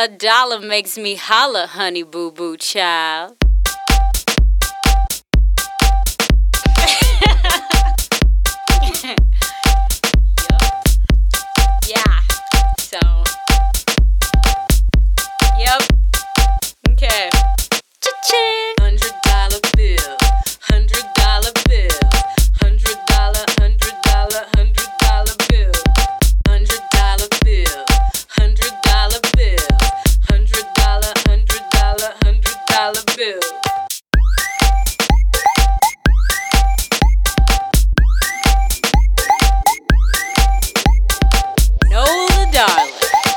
$1 makes me holla, honey boo boo child. Yeah. So. Yep. Okay. Cha-ching. $100 bill. $100 bill. $100, $100, $100 bill. $100 bill. $100 bill. $100, $100, $100 bill. Nola Darling.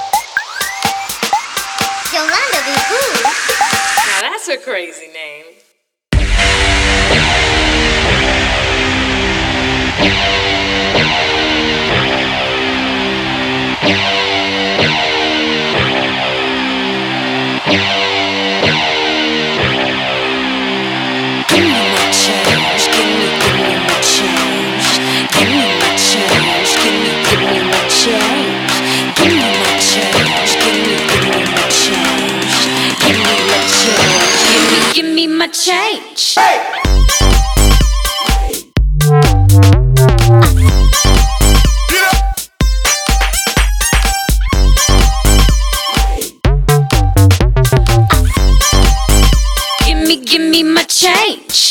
Yolanda Boo-Boo. Now that's a crazy name. Give me my change, give me my change. Give me my change, give me my change. Give me my change, give me my change. Give me my change, give me my change. Give me my change.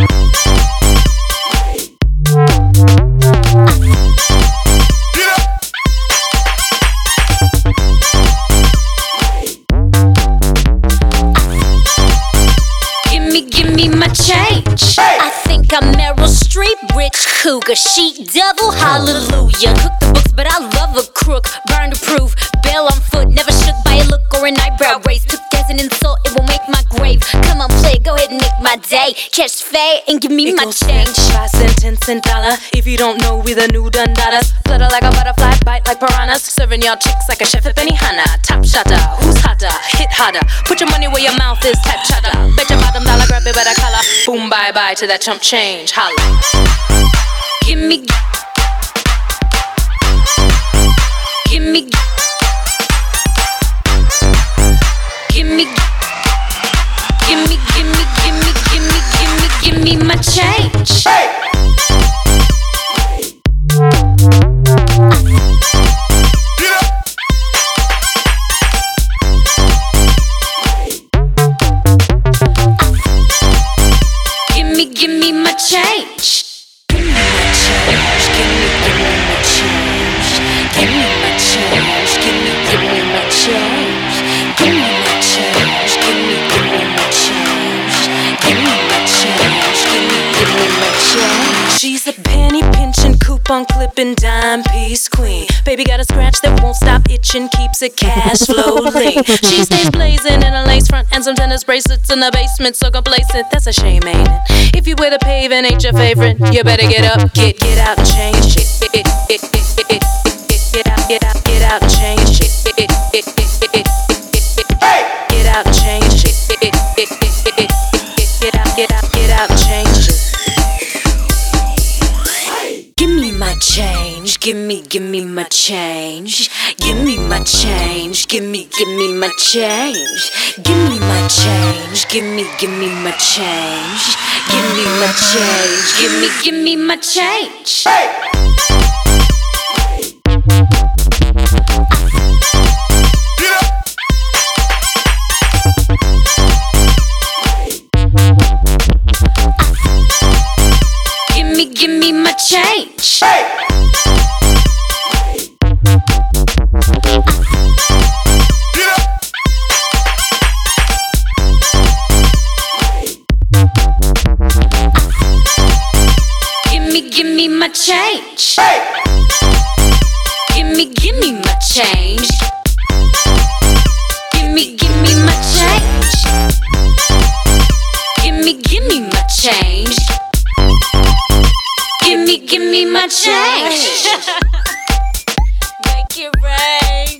Give me my change. I think I'm Meryl Streep, rich cougar, chic devil, hallelujah. Cook the books, but I love a crook. Burn the proof, bail on foot, never shook by a look or an eyebrow raise. Took as an insult, it will make my grave. Come on, play, go ahead and make my day. Catch fade and give me my change. 5 cents, 10 cent dollar. If you don't know, we the new Dundadas. Flutter like a butterfly, bite like piranhas. Serving y'all chicks like a chef at Benihana. Top shotter, who's hotter? Hit harder. Put your money where your mouth is, type chatter. Bet your bottom dollar, grab it by the collar. Boom, bye bye to that chump change. Holla. Give me. Give me. Give me. Give me, give me, give me, give me, give me, give me my change. Give me my change. Give me my change. Give me my change. Give me my change. Give me my change. Give me my change. Give me my change. Give me my change. Give me my change. She's a penny pinching, coupon clipping, dime piece queen. Baby got a scratch that won't stop itching, keeps it cash flow lean. She stays blazing in a lace front and some tennis bracelets in the basement, so complacent. That's a shame, ain't it? If you wear the paving ain't your favorite, you better get up, get out and change it. Get out and change it. Get out and change it. Get out and change it. Give me my change. Give me my change. Give me my change. Give me my change. Give me my change. Give me my change. Give me my change. Give me my change. Give me my change. Give me my change. Give me my change. Give me my change. Give me my change. Give me my change. Make it rain.